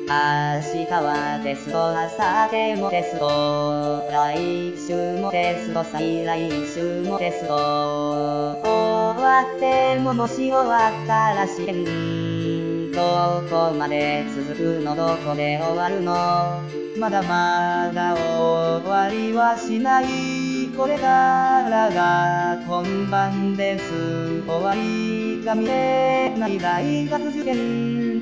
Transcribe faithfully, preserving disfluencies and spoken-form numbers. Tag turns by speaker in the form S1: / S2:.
S1: 明日はテスト、明後日もテスト、来週もテスト、再来週もテスト。終わってももし終わったら試験。どこまで続くの、どこで終わるの。まだまだ終わりはしない。これからが本番です。終わりが見えない大学受験。